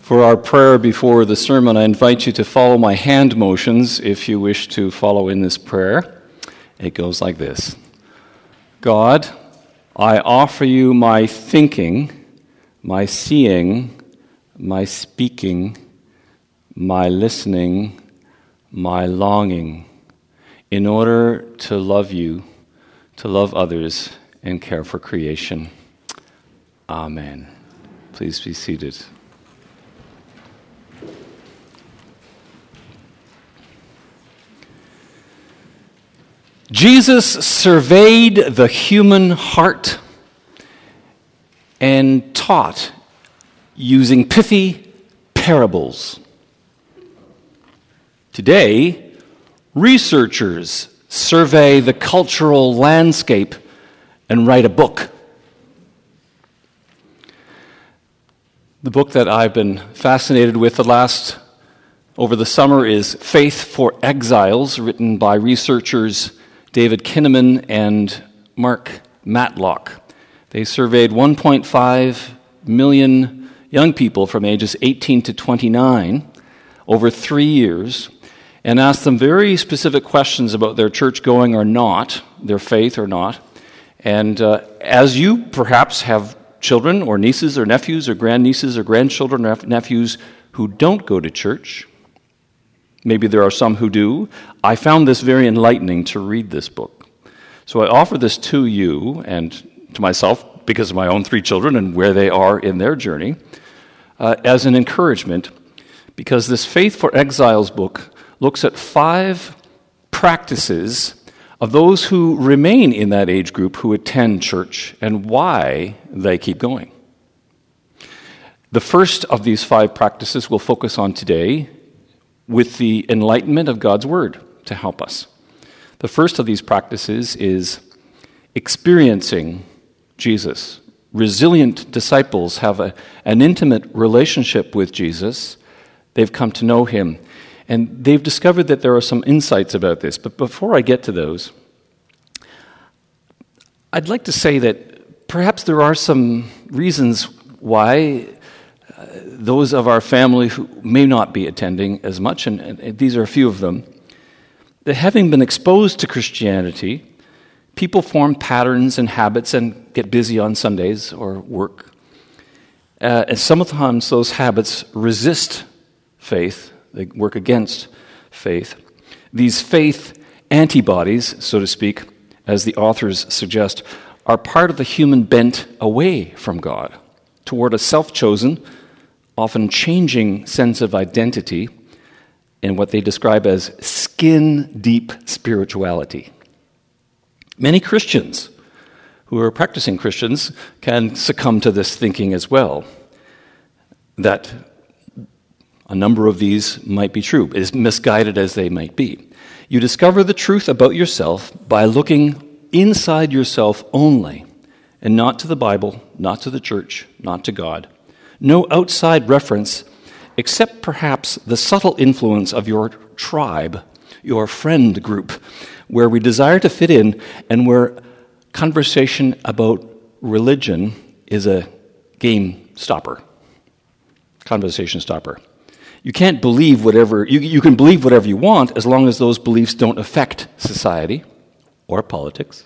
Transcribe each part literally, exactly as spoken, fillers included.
For our prayer before the sermon, I invite you to follow my hand motions if you wish to follow in this prayer. It goes like this. God, I offer you my thinking, my seeing, my speaking, my listening, my longing, in order to love you, to love others, and care for creation. Amen. Please be seated. Jesus surveyed the human heart and taught using pithy parables. Today, researchers survey the cultural landscape and write a book. The book that I've been fascinated with the last, over the summer, is Faith for Exiles, written by researchers David Kinnaman and Mark Matlock. They surveyed one point five million young people from ages eighteen to twenty-nine over three years and asked them very specific questions about their church going or not, their faith or not. And uh, as you perhaps have children or nieces or nephews or grandnieces or grandchildren or nephews who don't go to church, maybe there are some who do, I found this very enlightening to read this book. So I offer this to you and to myself because of my own three children and where they are in their journey uh, as an encouragement, because this Faith for Exiles book looks at five practices of those who remain in that age group who attend church and why they keep going. The first of these five practices we'll focus on today with the enlightenment of God's Word to help us. The first of these practices is experiencing Jesus. Resilient disciples have a, an intimate relationship with Jesus. They've come to know Him. And they've discovered that there are some insights about this. But before I get to those, I'd like to say that perhaps there are some reasons why uh, those of our family who may not be attending as much, and, and these are a few of them, that having been exposed to Christianity, people form patterns and habits and get busy on Sundays or work. Uh, and sometimes those habits resist faith. They work against faith. These faith antibodies, so to speak, as the authors suggest, are part of the human bent away from God, toward a self-chosen, often changing sense of identity in what they describe as skin-deep spirituality. Many Christians who are practicing Christians can succumb to this thinking as well, that a number of these might be true, as misguided as they might be. You discover the truth about yourself by looking inside yourself only, and not to the Bible, not to the church, not to God. No outside reference, except perhaps the subtle influence of your tribe, your friend group, where we desire to fit in and where conversation about religion is a game stopper, conversation stopper. You can't believe whatever, you, you can believe whatever you want as long as those beliefs don't affect society or politics.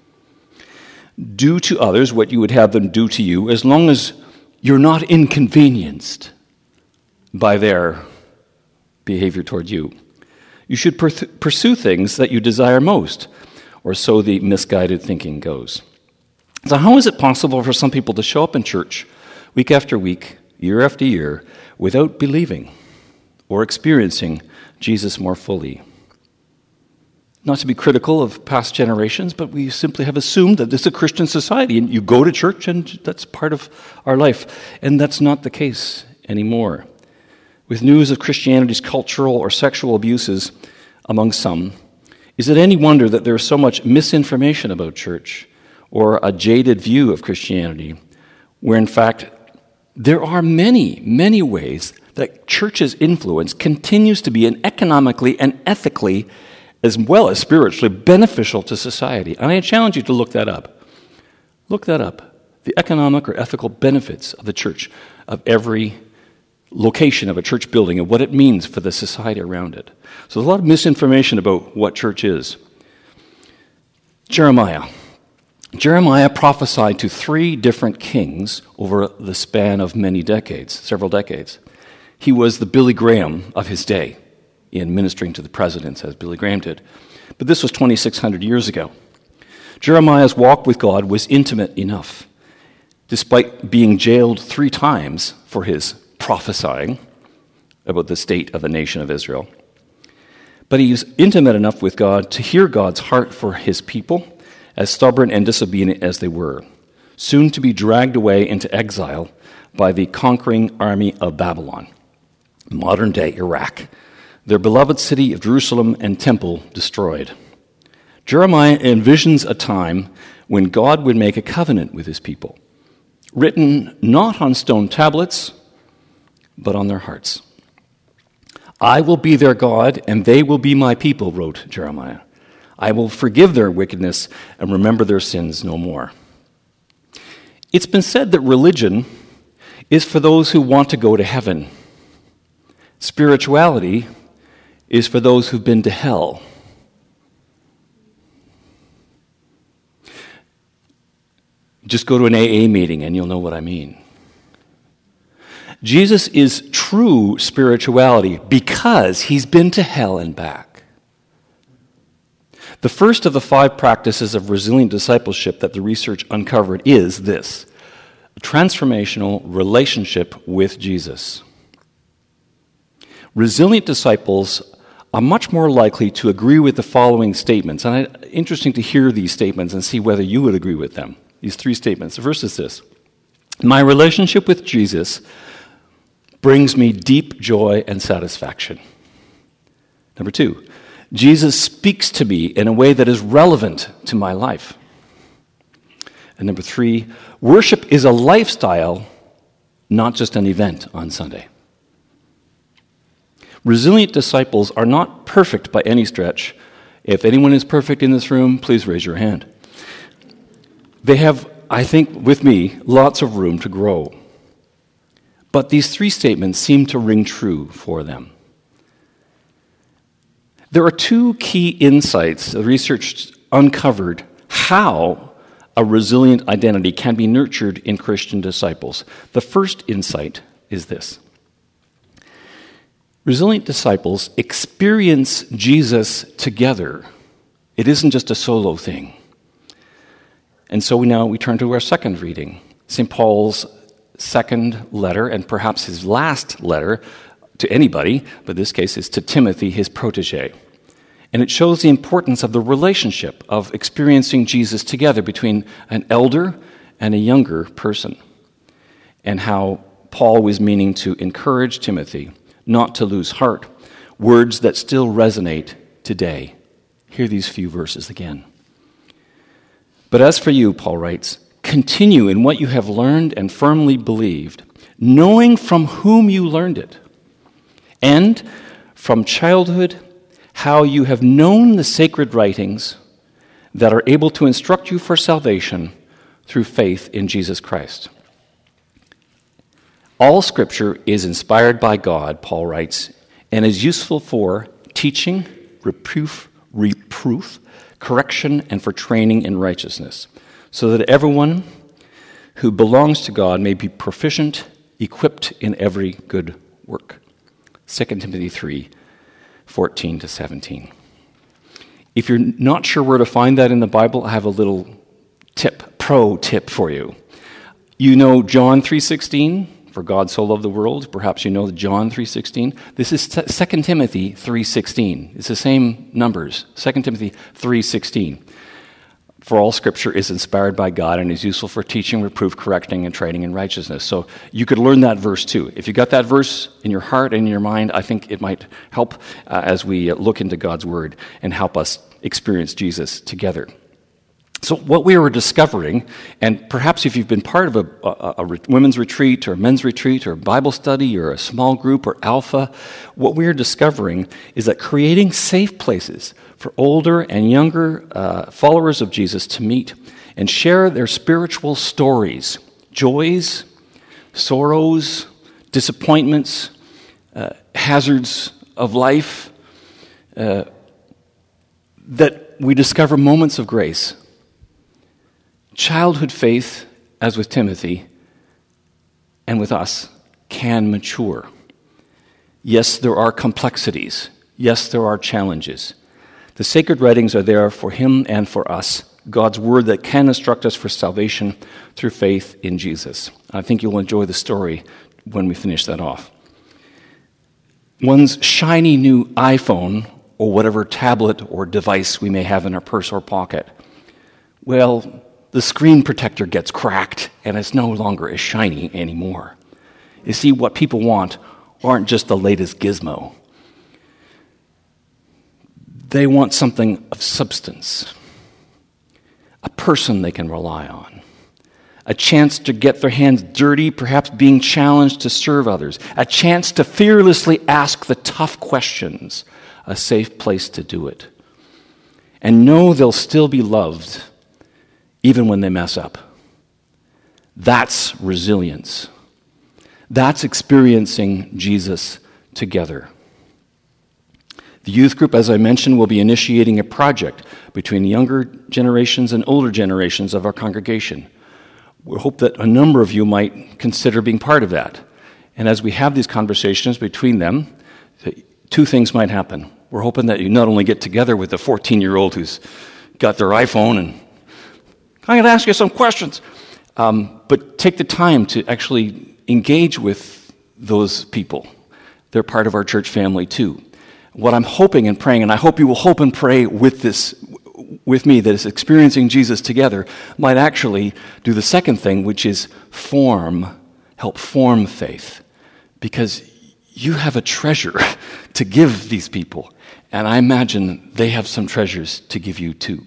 Do to others what you would have them do to you as long as you're not inconvenienced by their behavior toward you. You should per- pursue things that you desire most, or so the misguided thinking goes. So how is it possible for some people to show up in church week after week, year after year, without believing or experiencing Jesus more fully? Not to be critical of past generations, but we simply have assumed that this is a Christian society, and you go to church, and that's part of our life. And that's not the case anymore. With news of Christianity's cultural or sexual abuses among some, is it any wonder that there is so much misinformation about church or a jaded view of Christianity, where in fact there are many, many ways that church's influence continues to be an economically and ethically, as well as spiritually, beneficial to society. And I challenge you to look that up. Look that up. The economic or ethical benefits of the church, of every location of a church building and what it means for the society around it. So there's a lot of misinformation about what church is. Jeremiah. Jeremiah prophesied to three different kings over the span of many decades, several decades. He was the Billy Graham of his day in ministering to the presidents, as Billy Graham did. But this was twenty-six hundred years ago. Jeremiah's walk with God was intimate enough, despite being jailed three times for his prophesying about the state of the nation of Israel. But he was intimate enough with God to hear God's heart for his people, as stubborn and disobedient as they were, soon to be dragged away into exile by the conquering army of Babylon, modern-day Iraq, their beloved city of Jerusalem and temple destroyed. Jeremiah envisions a time when God would make a covenant with his people, written not on stone tablets, but on their hearts. I will be their God, and they will be my people, wrote Jeremiah. I will forgive their wickedness and remember their sins no more. It's been said that religion is for those who want to go to heaven. Spirituality is for those who've been to hell. Just go to an A A meeting and you'll know what I mean. Jesus is true spirituality because he's been to hell and back. The first of the five practices of resilient discipleship that the research uncovered is this: a transformational relationship with Jesus. Resilient disciples are much more likely to agree with the following statements, and it's interesting to hear these statements and see whether you would agree with them. These three statements. The first is this: my relationship with Jesus brings me deep joy and satisfaction. Number two, Jesus speaks to me in a way that is relevant to my life. And number three, worship is a lifestyle, not just an event on Sunday. Resilient disciples are not perfect by any stretch. If anyone is perfect in this room, please raise your hand. They have, I think, with me, lots of room to grow. But these three statements seem to ring true for them. There are two key insights the research uncovered how a resilient identity can be nurtured in Christian disciples. The first insight is this: resilient disciples experience Jesus together. It isn't just a solo thing. And so we now we turn to our second reading, Saint Paul's second letter, and perhaps his last letter to anybody, but this case is to Timothy, his protege. And it shows the importance of the relationship of experiencing Jesus together between an elder and a younger person, and how Paul was meaning to encourage Timothy not to lose heart, words that still resonate today. Hear these few verses again. But as for you, Paul writes, continue in what you have learned and firmly believed, knowing from whom you learned it, and from childhood how you have known the sacred writings that are able to instruct you for salvation through faith in Jesus Christ. All Scripture is inspired by God, Paul writes, and is useful for teaching, reproof, reproof, correction, and for training in righteousness, so that everyone who belongs to God may be proficient, equipped in every good work. Second Timothy three, fourteen to seventeen. If you're not sure where to find that in the Bible, I have a little tip, pro tip for you. You know John three sixteen, for God so loved the world. Perhaps you know John three sixteen. This is Second Timothy three sixteen. It's the same numbers. Second Timothy three sixteen. For all Scripture is inspired by God and is useful for teaching, reproof, correcting, and training in righteousness. So you could learn that verse too. If you got that verse in your heart and in your mind, I think it might help uh, as we look into God's Word and help us experience Jesus together. So what we were discovering, and perhaps if you've been part of a, a, a women's retreat or a men's retreat or a Bible study or a small group or Alpha, what we are discovering is that creating safe places for older and younger uh, followers of Jesus to meet and share their spiritual stories, joys, sorrows, disappointments, uh, hazards of life, uh, that we discover moments of grace. Childhood faith, as with Timothy and with us, can mature. Yes, there are complexities. Yes, there are challenges. The sacred writings are there for him and for us, God's word that can instruct us for salvation through faith in Jesus. I think you'll enjoy the story when we finish that off. One's shiny new iPhone, or whatever tablet or device we may have in our purse or pocket, well, the screen protector gets cracked and it's no longer as shiny anymore. You see, what people want aren't just the latest gizmo. They want something of substance, a person they can rely on, a chance to get their hands dirty, perhaps being challenged to serve others, a chance to fearlessly ask the tough questions, a safe place to do it, and know they'll still be loved even when they mess up. That's resilience. That's experiencing Jesus together. The youth group, as I mentioned, will be initiating a project between younger generations and older generations of our congregation. We hope that a number of you might consider being part of that. And as we have these conversations between them, two things might happen. We're hoping that you not only get together with the fourteen-year-old who's got their iPhone and, I'm going to ask you some questions, um, but take the time to actually engage with those people. They're part of our church family too. What I'm hoping and praying, and I hope you will hope and pray with this, with me, that is experiencing Jesus together, might actually do the second thing, which is form, help form faith. Because you have a treasure to give these people, and I imagine they have some treasures to give you too.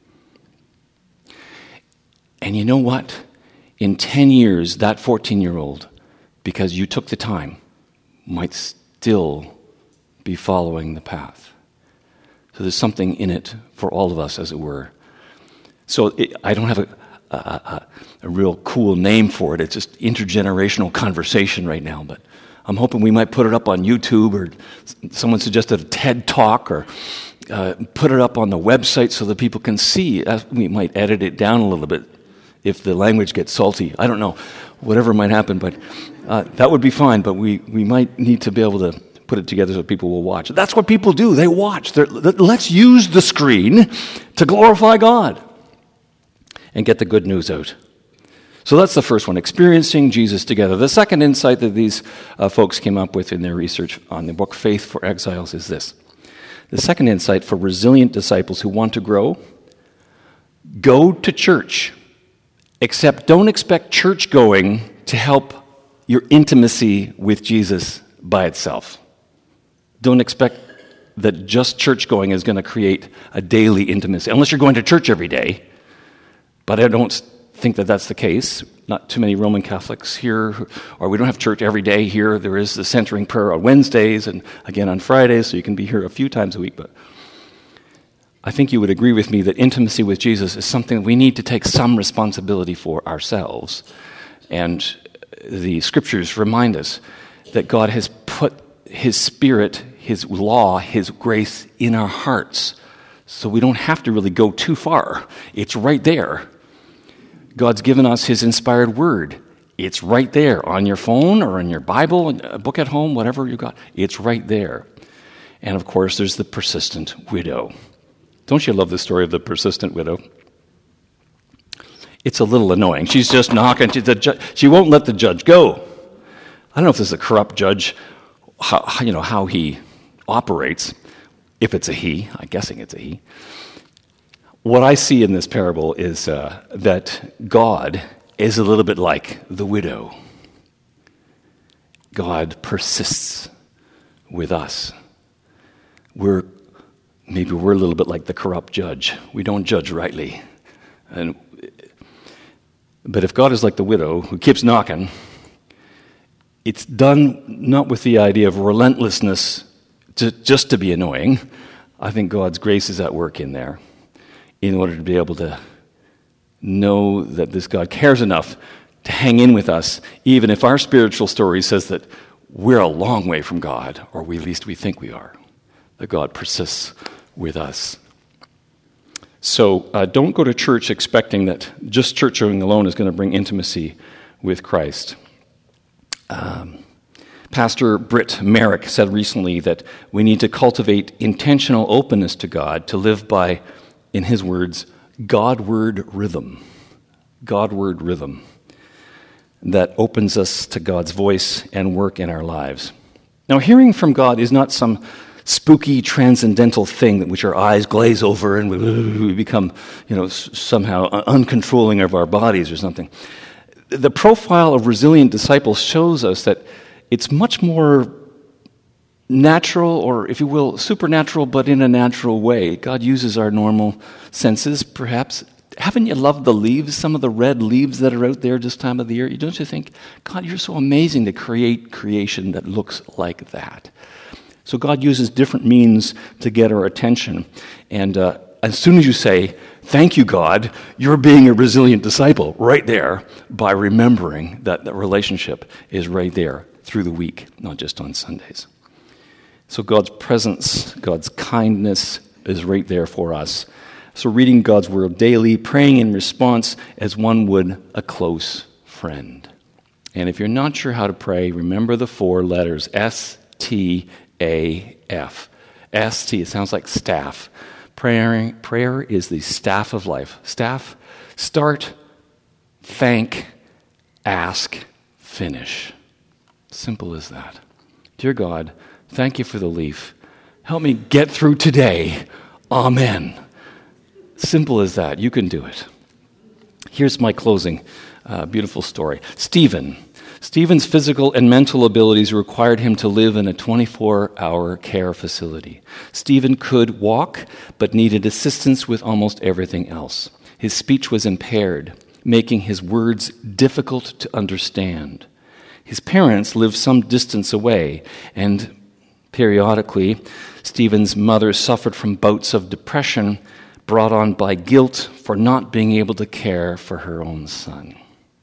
And you know what? In ten years, that fourteen-year-old, because you took the time, might still be following the path. So there's something in it for all of us, as it were. So it, I don't have a, a, a, a real cool name for it. It's just intergenerational conversation right now. But I'm hoping we might put it up on YouTube, or someone suggested a TED Talk, or uh, put it up on the website so that people can see. Uh, we might edit it down a little bit if the language gets salty. I don't know. Whatever might happen, but uh, that would be fine. But we, we might need to be able to put it together so people will watch. That's what people do. They watch. They're, let's use the screen to glorify God and get the good news out. So that's the first one, experiencing Jesus together. The second insight that these uh, folks came up with in their research on the book Faith for Exiles is this. The second insight for resilient disciples who want to grow: go to church, except don't expect church going to help your intimacy with Jesus by itself. Don't expect that just church going is going to create a daily intimacy, unless you're going to church every day. But I don't think that that's the case. Not too many Roman Catholics here, or we don't have church every day here. There is the centering prayer on Wednesdays and again on Fridays, so you can be here a few times a week. But I think you would agree with me that intimacy with Jesus is something we need to take some responsibility for ourselves. And the scriptures remind us that God has put His Spirit, His law, His grace in our hearts. So we don't have to really go too far. It's right there. God's given us His inspired word. It's right there on your phone or in your Bible, a book at home, whatever you got. It's right there. And of course, there's the persistent widow. Don't you love the story of the persistent widow? It's a little annoying. She's just knocking. The ju- she won't let the judge go. I don't know if this is a corrupt judge, how, you know, how he operates. If it's a he, I'm guessing it's a he. What I see in this parable is uh, that God is a little bit like the widow. God persists with us. We're maybe we're a little bit like the corrupt judge. We don't judge rightly. And but if God is like the widow who keeps knocking, it's done not with the idea of relentlessness to, just to be annoying. I think God's grace is at work in there in order to be able to know that this God cares enough to hang in with us, even if our spiritual story says that we're a long way from God, or we, at least we think we are, that God persists with us. So uh, don't go to church expecting that just church going alone is going to bring intimacy with Christ. Um, Pastor Britt Merrick said recently that we need to cultivate intentional openness to God to live by, in his words, Godward rhythm. Godward rhythm that opens us to God's voice and work in our lives. Now, hearing from God is not some spooky, transcendental thing that which our eyes glaze over and we, we become, you know, somehow uncontrolling of our bodies or something. The profile of resilient disciples shows us that it's much more natural, or if you will, supernatural, but in a natural way. God uses our normal senses, perhaps. Haven't you loved the leaves, some of the red leaves that are out there this time of the year? Don't you think, God, you're so amazing to create creation that looks like that? So God uses different means to get our attention. And uh, as soon as you say, thank you, God, you're being a resilient disciple right there by remembering that the relationship is right there through the week, not just on Sundays. So God's presence, God's kindness is right there for us. So reading God's word daily, praying in response as one would a close friend. And if you're not sure how to pray, remember the four letters, S T A F. S T, it sounds like staff. Prayer, prayer is the staff of life. Staff, start, thank, ask, finish. Simple as that. Dear God, thank you for the leaf. Help me get through today. Amen. Simple as that. You can do it. Here's my closing uh, beautiful story. Stephen. Stephen's physical and mental abilities required him to live in a twenty-four hour care facility. Stephen could walk, but needed assistance with almost everything else. His speech was impaired, making his words difficult to understand. His parents lived some distance away, and periodically, Stephen's mother suffered from bouts of depression brought on by guilt for not being able to care for her own son.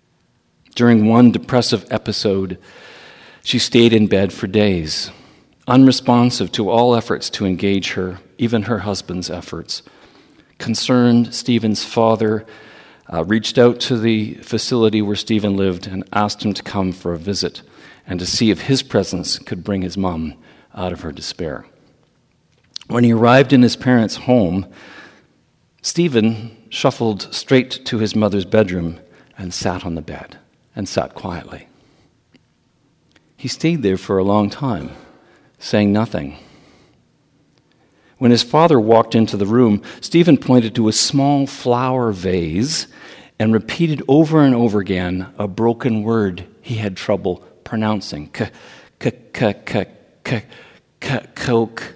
During one depressive episode, she stayed in bed for days, unresponsive to all efforts to engage her, even her husband's efforts. Concerned, Stephen's father uh, reached out to the facility where Stephen lived and asked him to come for a visit and to see if his presence could bring his mom out of her despair. When he arrived in his parents' home, Stephen shuffled straight to his mother's bedroom and sat on the bed and sat quietly. He stayed there for a long time, saying nothing. When his father walked into the room, Stephen pointed to a small flower vase and repeated over and over again a broken word he had trouble pronouncing. K, k, k, k, k, k, coke.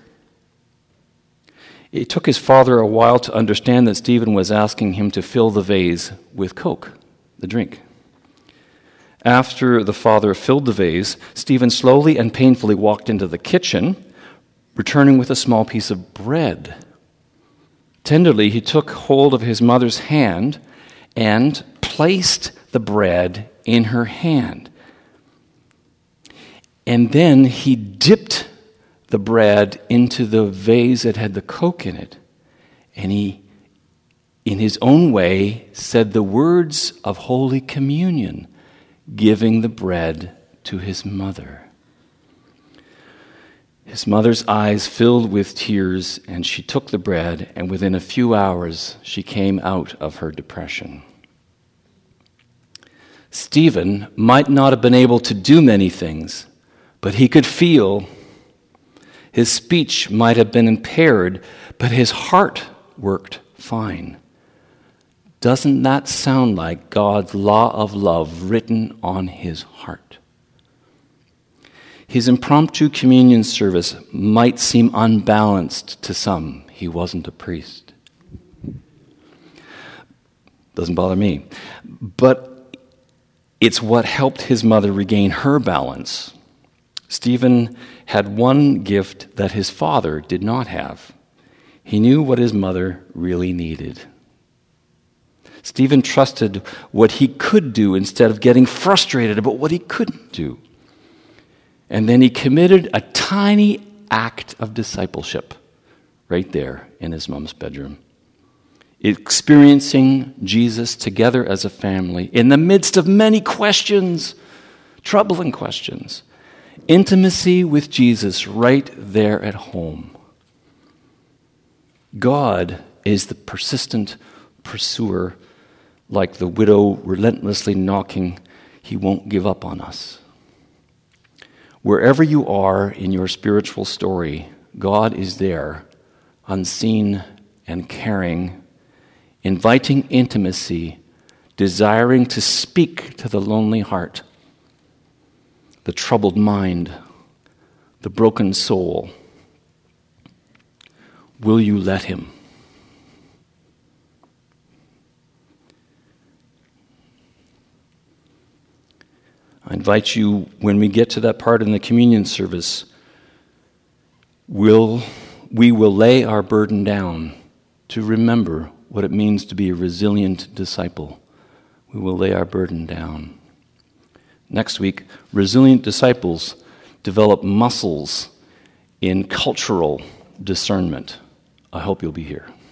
It took his father a while to understand that Stephen was asking him to fill the vase with Coke, the drink. After the father filled the vase, Stephen slowly and painfully walked into the kitchen, returning with a small piece of bread. Tenderly, he took hold of his mother's hand and placed the bread in her hand. And then he dipped the bread into the vase that had the Coke in it. And he, in his own way, said the words of Holy Communion, giving the bread to his mother. His mother's eyes filled with tears, and she took the bread, and within a few hours, she came out of her depression. Stephen might not have been able to do many things, but he could feel. His speech might have been impaired, but his heart worked fine. Doesn't that sound like God's law of love written on his heart? His impromptu communion service might seem unbalanced to some. He wasn't a priest. Doesn't bother me. But it's what helped his mother regain her balance. Stephen had one gift that his father did not have. He knew what his mother really needed. Stephen trusted what he could do instead of getting frustrated about what he couldn't do. And then he committed a tiny act of discipleship right there in his mom's bedroom. Experiencing Jesus together as a family in the midst of many questions, troubling questions. Intimacy with Jesus right there at home. God is the persistent pursuer, like the widow relentlessly knocking. He won't give up on us. Wherever you are in your spiritual story, God is there, unseen and caring, inviting intimacy, desiring to speak to the lonely heart, the troubled mind, the broken soul. Will you let him? I invite you, when we get to that part in the communion service, we'll, we will lay our burden down to remember what it means to be a resilient disciple. We will lay our burden down. Next week, resilient disciples develop muscles in cultural discernment. I hope you'll be here.